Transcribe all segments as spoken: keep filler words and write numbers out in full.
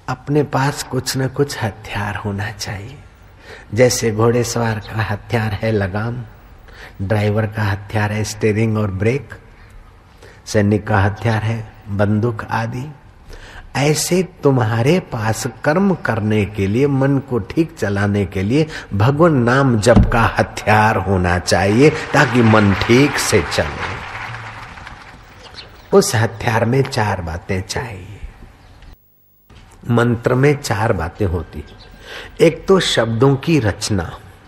अपने पास कुछ न कुछ हथियार होना चाहिए। जैसे घोड़ेसवार का हथियार है लगाम, ड्राइवर का हथियार है स्टीयरिंग और ब्रेक, सैनिक का हथियार है बंदूक आदि। ऐसे तुम्हारे पास कर्म करने के लिए, मन को ठीक चलाने के लिए भगवान नाम जप का हथियार होना चाहिए, ताकि मन ठीक से चले। उस हथियार में चार बातें चाहिए। मंत्र में चार बातें होती है। एक तो शब्दों की रचना।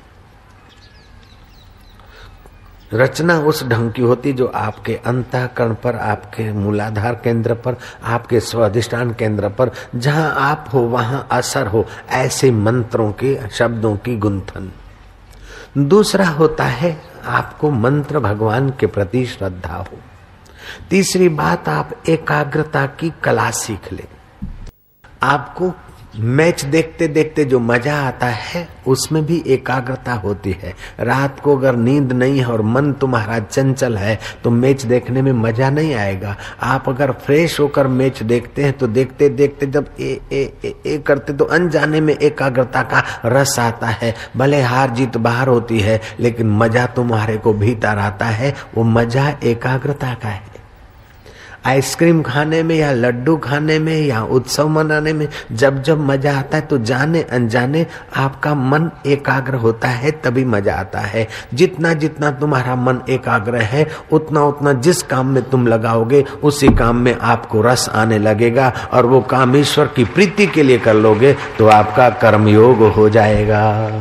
रचना उस ढंग की होती जो आपके अंतःकरण पर, आपके मूलाधार केंद्र पर, आपके स्वाधिष्ठान केंद्र पर, जहां आप हो वहां असर हो, ऐसे मंत्रों के शब्दों की गुंथन। दूसरा होता है आपको मंत्र भगवान के प्रति श्रद्धा हो। तीसरी बात, आप एकाग्रता की कला सीख ले। आपको मैच देखते देखते जो मजा आता है उसमें भी एकाग्रता होती है। रात को अगर नींद नहीं है और मन तुम्हारा चंचल है तो मैच देखने में मजा नहीं आएगा। आप अगर फ्रेश होकर मैच देखते हैं तो देखते देखते जब ए ए ए, ए करते तो अनजाने में एकाग्रता का रस आता है। भले हार जीत बाहर होती है लेकिन मजा तुम्हारे को भीतर आता है, वो मजा एकाग्रता का है। आइसक्रीम खाने में या लड्डू खाने में या उत्सव मनाने में जब जब मजा आता है तो जाने अनजाने आपका मन एकाग्र होता है, तभी मजा आता है। जितना जितना तुम्हारा मन एकाग्र है उतना उतना जिस काम में तुम लगाओगे उसी काम में आपको रस आने लगेगा, और वो काम ईश्वर की प्रीति के लिए कर लोगे तो आपका कर्मयोग हो जाएगा।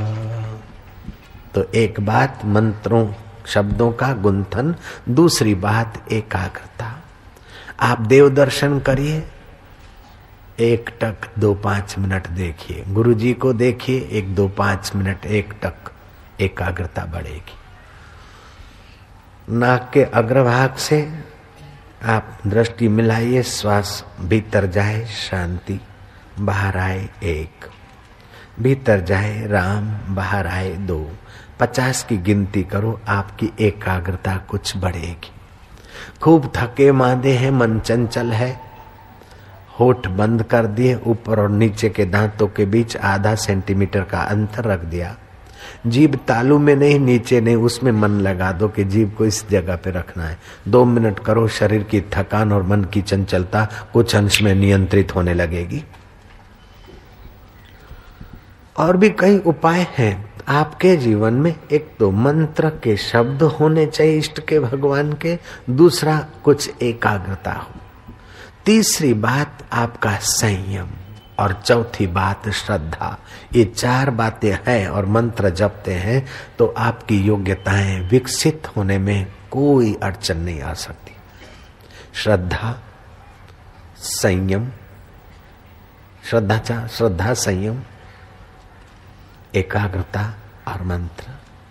तो एक बात मंत्रों शब्दों का गुंथन, दूसरी बात एकाग्रता। आप देव दर्शन करिए, एक टक दो पांच मिनट देखिए, गुरु जी को देखिए एक दो पांच मिनट, एक टक, एकाग्रता बढ़ेगी। नाक के अग्रभाग से आप दृष्टि मिलाइए, श्वास भीतर जाए शांति, बाहर आए एक, भीतर जाए राम, बाहर आए दो। पचास की गिनती करो, आपकी एकाग्रता कुछ बढ़ेगी। खूब थके मांदे हैं, मन चंचल है, होठ बंद कर दिए, ऊपर और नीचे के दांतों के बीच आधा सेंटीमीटर का अंतर रख दिया। जीभ तालू में नहीं, नीचे नहीं, उसमें मन लगा दो कि जीभ को इस जगह पे रखना है। दो मिनट करो, शरीर की थकान और मन की चंचलता कुछ अंश में नियंत्रित होने लगेगी। और भी कई उपाय हैं आपके जीवन में। एक तो मंत्र के शब्द होने चाहिए इष्ट के, भगवान के। दूसरा कुछ एकाग्रता हो। तीसरी बात आपका संयम, और चौथी बात श्रद्धा। ये चार बातें हैं और मंत्र जपते हैं तो आपकी योग्यताएं विकसित होने में कोई अड़चन नहीं आ सकती। श्रद्धा, संयम, श्रद्धा चा श्रद्धा संयम, एकाग्रता और मंत्र।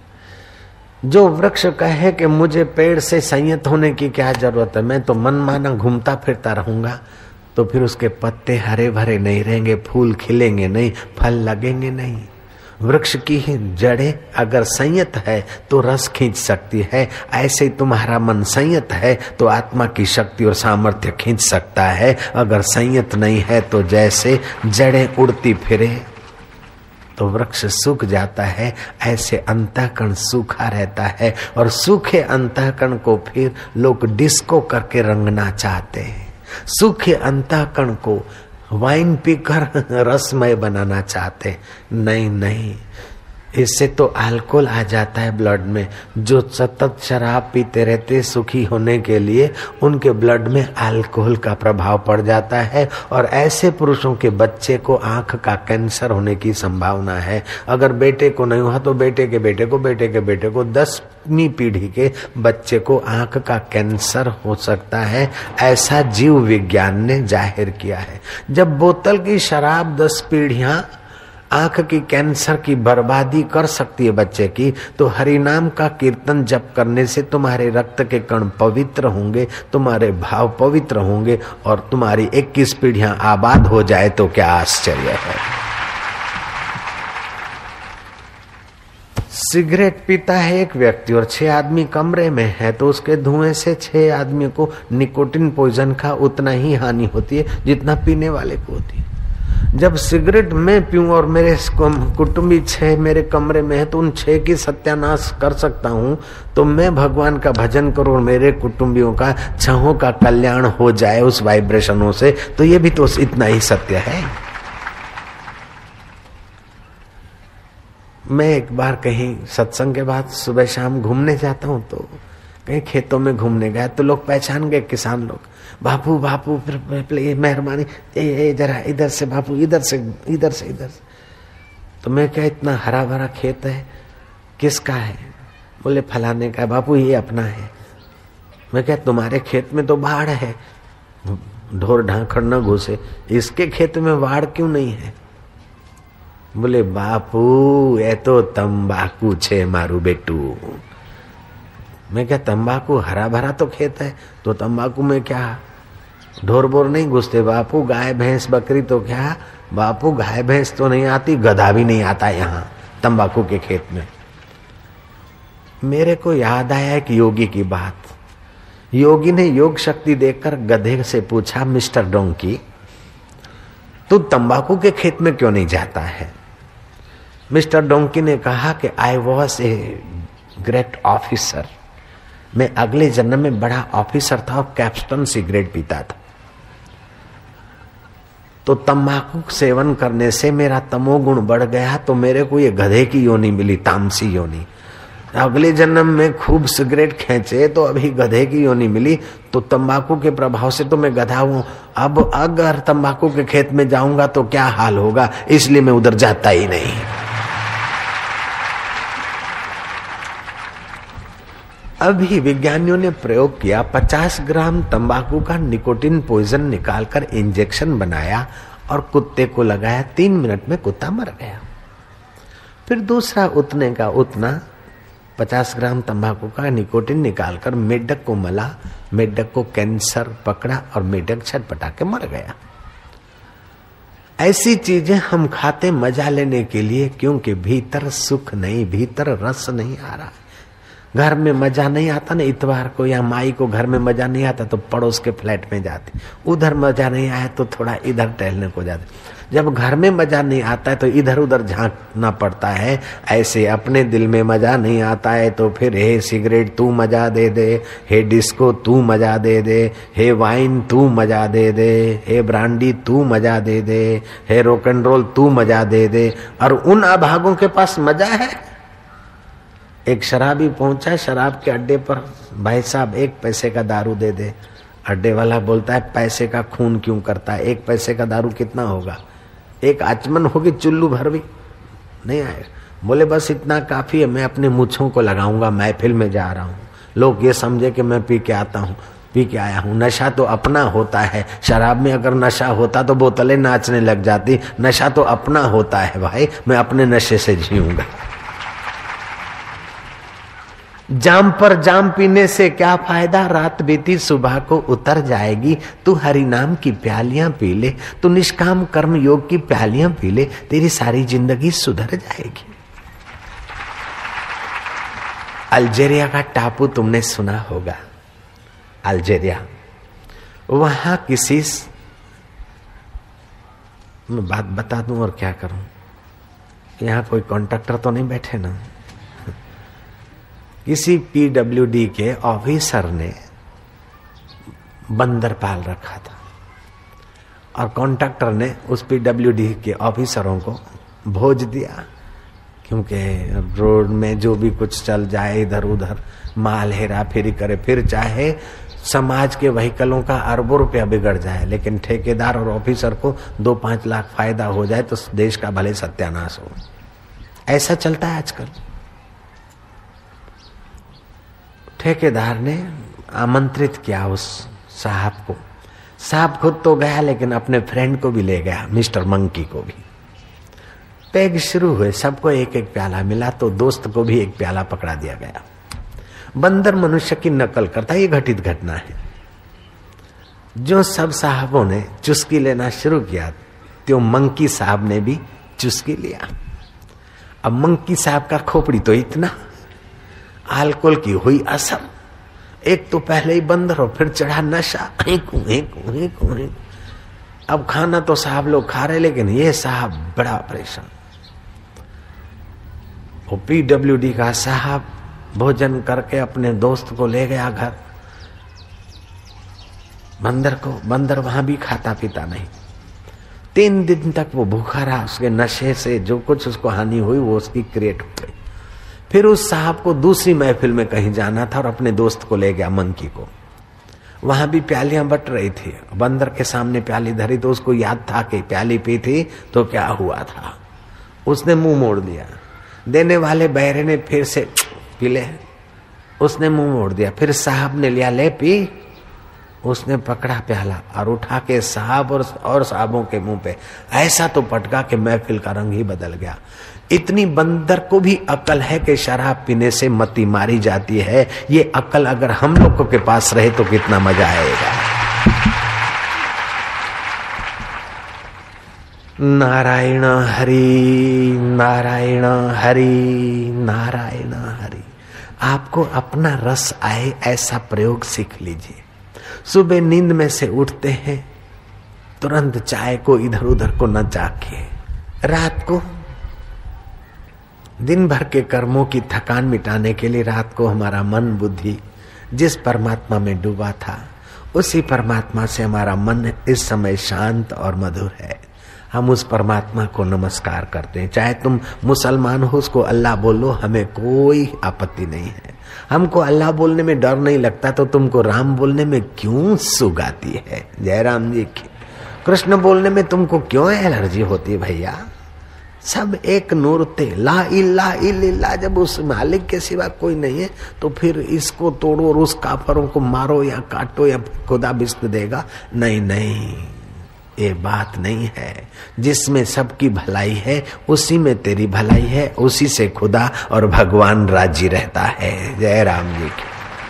जो वृक्ष कहे कि मुझे पेड़ से संयत होने की क्या जरूरत है, मैं तो मनमाना घूमता फिरता रहूंगा, तो फिर उसके पत्ते हरे भरे नहीं रहेंगे, फूल खिलेंगे नहीं, फल लगेंगे नहीं। वृक्ष की ही जड़ें अगर संयत है तो रस खींच सकती है। ऐसे तुम्हारा मन संयत है तो आत्मा की शक्ति और सामर्थ्य खींच सकता है। अगर संयत नहीं है तो जैसे जड़ें उड़ती फिरे तो वृक्ष सूख जाता है, ऐसे अंतःकरण सूखा रहता है। और सूखे अंतःकरण को फिर लोग डिस्को करके रंगना चाहते हैं। सूखे अंतःकरण को वाइन पीकर रसमय बनाना चाहते। नहीं नहीं, इससे तो अल्कोहल आ जाता है ब्लड में। जो सतत शराब पीते रहते सुखी होने के लिए, उनके ब्लड में अल्कोहल का प्रभाव पड़ जाता है, और ऐसे पुरुषों के बच्चे को आंख का कैंसर होने की संभावना है। अगर बेटे को नहीं हुआ तो बेटे के बेटे को, बेटे के बेटे को, दसवीं पीढ़ी के बच्चे को आंख का कैंसर हो सकता है। ऐसा जीव विज्ञान ने जाहिर किया है। जब बोतल की शराब दस पीढ़ियां आंख की कैंसर की बर्बादी कर सकती है बच्चे की, तो हरिनाम का कीर्तन जप करने से तुम्हारे रक्त के कण पवित्र होंगे, तुम्हारे भाव पवित्र होंगे, और तुम्हारी इक्कीस पीढ़ियां आबाद हो जाए तो क्या आश्चर्य है। सिगरेट पीता है एक व्यक्ति और छह आदमी कमरे में है, तो उसके धुएं से छह आदमी को निकोटिन पॉइजन का उतना ही हानि होती है जितना पीने वाले को होती है। जब सिगरेट मैं पीऊं और मेरे कुटुंबी छह मेरे कमरे में है तो उन छह की सत्यानाश कर सकता हूं, तो मैं भगवान का भजन करूं और मेरे कुटुंबियों का छहों का कल्याण हो जाए उस वाइब्रेशनों से, तो ये भी तो इतना ही सत्य है। मैं एक बार कहीं सत्संग के बाद सुबह शाम घूमने जाता हूं, तो कहीं खेतों में घूमने गया तो लोग पहचान गए, किसान लोग, बापू बापू फिर मेहरबानी, ए जरा इधर से बापू, इधर से इधर से इधर से। तो मैं क्या, इतना हरा भरा खेत है, किसका है? बोले फलाने का है। बापू ये अपना है। मैं क्या, तुम्हारे खेत में तो बाढ़ है, ढोर ढांखड़ न घुसे, इसके खेत में बाढ़ क्यों नहीं है? बोले बापू ये तो तंबाकू छे मारू बेटू। मैं क्या, तंबाकू? हरा भरा तो खेत है, तो तंबाकू में क्या ढोर बोर नहीं घुसते? बापू गाय भैंस बकरी तो क्या? बापू गाय भैंस तो नहीं आती, गधा भी नहीं आता यहाँ तंबाकू के खेत में। मेरे को याद आया एक योगी की बात। योगी ने योग शक्ति देखकर गधे से पूछा, मिस्टर डोंकी तू तंबाकू के खेत में क्यों नहीं जाता है? मिस्टर डोंकी ने कहा कि I was a great officer, मैं अगले जन्म में बड़ा ऑफिसर था और कैप्स्टन सिगरेट पीता था, तो तंबाकू सेवन करने से मेरा तमोगुण बढ़ गया, तो मेरे को ये गधे की योनि मिली, तामसी योनि। अगले जन्म में खूब सिगरेट खींचे तो अभी गधे की योनि मिली, तो तंबाकू के प्रभाव से तो मैं गधा हूं। अब अगर तंबाकू के खेत में जाऊंगा तो क्या हाल होगा, इसलिए मैं उधर जाता ही नहीं। अभी विज्ञानियों ने प्रयोग किया, पचास ग्राम तंबाकू का निकोटिन पॉइजन निकालकर इंजेक्शन बनाया और कुत्ते को लगाया, तीन मिनट में कुत्ता मर गया। फिर दूसरा उतने का उतना पचास ग्राम तंबाकू का निकोटिन निकालकर मेढक को मला, मेढक को कैंसर पकड़ा और मेढक छटपटा के मर गया। ऐसी चीजें हम खाते मजा लेने के लिए, क्योंकि भीतर सुख नहीं, भीतर रस नहीं आ रहा। घर में मजा नहीं आता ना, इतवार को या माई को घर में मजा नहीं आता तो पड़ोस के फ्लैट में जाते, उधर मजा नहीं आया तो थोड़ा इधर टहलने को जाते। जब घर में मजा नहीं आता है तो इधर उधर झांकना पड़ता है। ऐसे अपने दिल में मजा नहीं आता है तो फिर हे सिगरेट तू मजा दे दे, हे डिस्को तू मजा दे दे, हे वाइन तू मजा दे दे, हे ब्रांडी तू मजा दे दे, हे रॉक एंड रोल तू मजा दे दे। और उन अभागों के पास मजा है। एक शराबी पहुंचा शराब के अड्डे पर, भाई साहब एक पैसे का दारू दे दे। अड्डे वाला बोलता है पैसे का खून क्यों करता है, एक पैसे का दारू कितना होगा? एक आचमन होगी, चुल्लू भर भी नहीं आएगा। बोले बस इतना काफी है, मैं अपने मूछों को लगाऊंगा, महफिल में जा रहा हूँ, लोग ये समझे कि मैं पी के आता हूँ, पी के आया हूँ। नशा तो अपना होता है, शराब में अगर नशा होता तो बोतलें नाचने लग जाती। नशा तो अपना होता है भाई, मैं अपने नशे से जीऊंगा। जाम पर जाम पीने से क्या फायदा, रात बीती सुबह को उतर जाएगी। तू हरि नाम की प्यालियां पी ले, तू निष्काम कर्म योग की प्यालियां पी ले, तेरी सारी जिंदगी सुधर जाएगी। अल्जीरिया का टापू तुमने सुना होगा, अल्जीरिया। वहां किसी मैं बात बता दूं और क्या करूं, यहां कोई कॉन्ट्रैक्टर तो नहीं बैठे ना। किसी पीडब्ल्यूडी के ऑफिसर ने बंदर पाल रखा था और कॉन्ट्रैक्टर ने उस पीडब्ल्यूडी के ऑफिसरों को भोज दिया, क्योंकि रोड में जो भी कुछ चल जाए, इधर उधर माल हेरा फेरी करे, फिर चाहे समाज के व्हीकलों का अरबों रुपया बिगड़ जाए, लेकिन ठेकेदार और ऑफिसर को दो पांच लाख फायदा हो जाए तो देश का भले सत्यानाश हो। ऐसा चलता है आजकल। ठेकेदार ने आमंत्रित किया उस साहब को, साहब खुद तो गया लेकिन अपने फ्रेंड को भी ले गया, मिस्टर मंकी को भी। पैग शुरू हुए, सबको एक एक प्याला मिला तो दोस्त को भी एक प्याला पकड़ा दिया गया। बंदर मनुष्य की नकल करता, ये घटित घटना है। जो सब साहबों ने चुस्की लेना शुरू किया, तो मंकी साहब ने भी चुस्की लिया। अब मंकी साहब का खोपड़ी तो इतना, अल्कोहल की हुई असर, एक तो पहले ही बंदर और फिर चढ़ा नशा, अब खाना तो साहब लोग खा रहे, लेकिन ये साहब बड़ा परेशान। वो पीडब्ल्यूडी का साहब भोजन करके अपने दोस्त को ले गया घर, बंदर को। बंदर वहां भी खाता पीता नहीं। तीन दिन तक वो भूखा रहा। उसके नशे से जो कुछ उसको हानि हुई वो उसकी क्रिएट हो गई। फिर उस साहब को दूसरी महफिल में कहीं जाना था और अपने दोस्त को ले गया, मंकी को। वहां भी प्यालियां बट रही थी। बंदर के सामने प्याली धरी तो उसको याद था कि प्याली पी थी तो क्या हुआ था। उसने मुंह मोड़ दिया। देने वाले बहरे ने फिर से पी ले, उसने मुंह मोड़ दिया। फिर साहब ने लिया, ले पी। उसने पकड़ा प्याला और उठा के साहब और, और साहबों के मुंह पे ऐसा तो पटका कि महफिल का रंग ही बदल गया। इतनी बंदर को भी अकल है कि शराब पीने से मती मारी जाती है। ये अकल अगर हम लोगों के पास रहे तो कितना मजा आएगा। नारायण हरि नारायण हरि नारायण हरि। आपको अपना रस आए ऐसा प्रयोग सीख लीजिए। सुबह नींद में से उठते हैं, तुरंत चाय को इधर उधर को न जाके, रात को दिन भर के कर्मों की थकान मिटाने के लिए रात को हमारा मन बुद्धि जिस परमात्मा में डूबा था उसी परमात्मा से हमारा मन इस समय शांत और मधुर है। हम उस परमात्मा को नमस्कार करते हैं। चाहे तुम मुसलमान हो, उसको अल्लाह बोलो, हमें कोई आपत्ति नहीं है। हमको अल्लाह बोलने में डर नहीं लगता तो तुमको राम बोलने में क्यों सुग आती है? जय राम जी की। कृष्ण बोलने में तुमको क्यों एलर्जी होती है भैया? सब एक नूर थे, ला इल्ला इल्ला। जब उस मालिक के सिवा कोई नहीं है तो फिर इसको तोड़ो और उस काफरों को मारो या काटो या खुदा बिस्क देगा? नहीं नहीं, ये बात नहीं है। जिसमें सबकी भलाई है उसी में तेरी भलाई है, उसी से खुदा और भगवान राजी रहता है। जय राम जी की।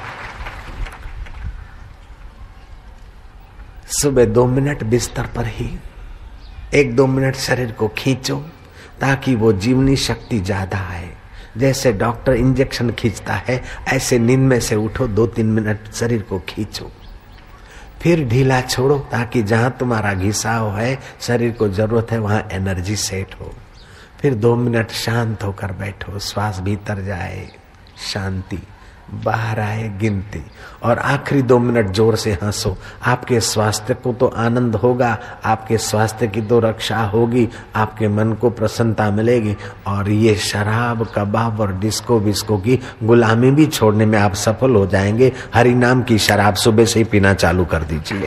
सुबह दो मिनट बिस्तर पर ही एक दो मिनट शरीर को खींचो ताकि वो जीवनी शक्ति ज्यादा आए। जैसे डॉक्टर इंजेक्शन खींचता है ऐसे नींद में से उठो, दो तीन मिनट शरीर को खींचो, फिर ढीला छोड़ो ताकि जहां तुम्हारा घिसाव है, शरीर को जरूरत है, वहां एनर्जी सेट हो। फिर दो मिनट शांत होकर बैठो, श्वास भीतर जाए शांति, बाहर आए गिनती, और आखिरी दो मिनट जोर से हंसो। आपके स्वास्थ्य को तो आनंद होगा, आपके स्वास्थ्य की तो रक्षा होगी, आपके मन को प्रसन्नता मिलेगी और ये शराब कबाब और डिस्को विस्को की गुलामी भी छोड़ने में आप सफल हो जाएंगे। हरि नाम की शराब सुबह से ही पीना चालू कर दीजिए।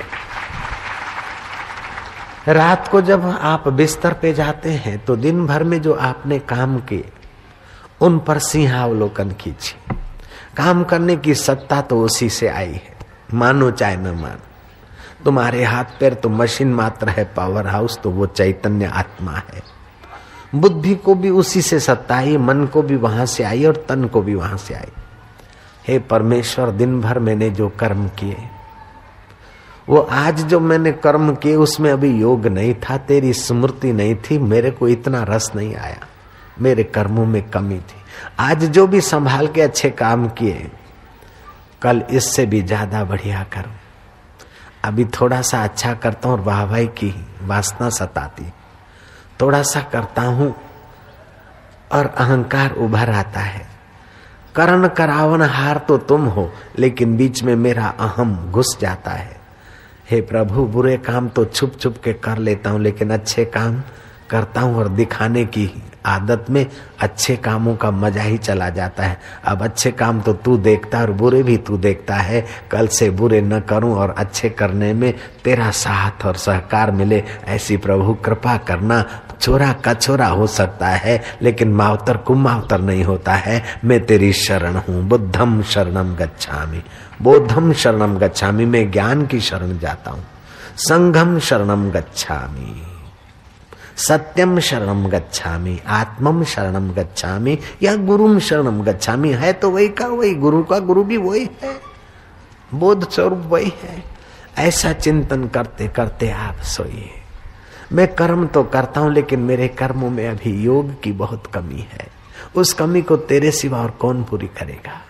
रात को जब आप बिस्तर पे जाते हैं तो दिन भर में जो आपने काम किए उन पर सिंहावलोकन कीजिए। काम करने की सत्ता तो उसी से आई है, मानो चाहे न मानो। तुम्हारे हाथ पैर तो मशीन मात्र है, पावर हाउस तो वो चैतन्य आत्मा है। बुद्धि को भी उसी से सत्ता आई, मन को भी वहां से आई और तन को भी वहां से आई। हे परमेश्वर, दिन भर मैंने जो कर्म किए, वो आज जो मैंने कर्म किए उसमें अभी योग नहीं था, तेरी स्मृति नहीं थी, मेरे को इतना रस नहीं आया, मेरे कर्मों में कमी थी। आज जो भी संभाल के अच्छे काम किए, कल इससे भी ज्यादा बढ़िया करूं। अभी थोड़ा सा अच्छा करता हूं और वाहवाही की वासना सताती, थोड़ा सा करता हूं और अहंकार उभर आता है। करण करावन हार तो तुम हो, लेकिन बीच में मेरा अहम घुस जाता है। हे प्रभु, बुरे काम तो छुप छुप के कर लेता हूं, लेकिन अच्छे काम करता हूं और दिखाने की आदत में अच्छे कामों का मजा ही चला जाता है। अब अच्छे काम तो तू देखता और बुरे भी तू देखता है। कल से बुरे न करूं और अच्छे करने में तेरा साथ और सहकार मिले, ऐसी प्रभु कृपा करना। छोरा कछोरा हो सकता है लेकिन मावतर कुमावतर नहीं होता है। मैं तेरी शरण हूँ। बुद्धम शरणम गच्छामि, बोधम शरणम गच्छामि, मैं ज्ञान की शरण जाता हूँ। संघम शरणम गच्छामि, सत्यम शरणम गच्छामि, आत्मम शरणम गच्छामि या गुरुम शरणम गच्छामि। है तो वही का वही, गुरु का गुरु भी वही है, बोध स्वरूप वही है। ऐसा चिंतन करते करते आप सोइए। मैं कर्म तो करता हूं लेकिन मेरे कर्मों में अभी योग की बहुत कमी है। उस कमी को तेरे सिवा और कौन पूरी करेगा?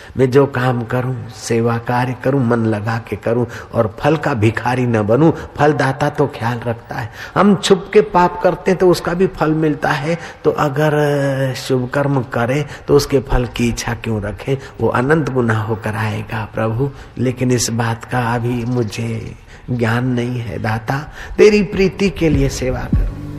मैं जो काम करूं, सेवा कार्य करूं, मन लगा के करूं और फल का भिखारी न बनूं। फलदाता तो ख्याल रखता है। हम छुप के पाप करते हैं तो उसका भी फल मिलता है, तो अगर शुभ कर्म करे तो उसके फल की इच्छा क्यों रखें? वो अनंत गुनाह होकर आएगा प्रभु। लेकिन इस बात का अभी मुझे ज्ञान नहीं है दाता, तेरी प्रीति के लिए सेवा करूं।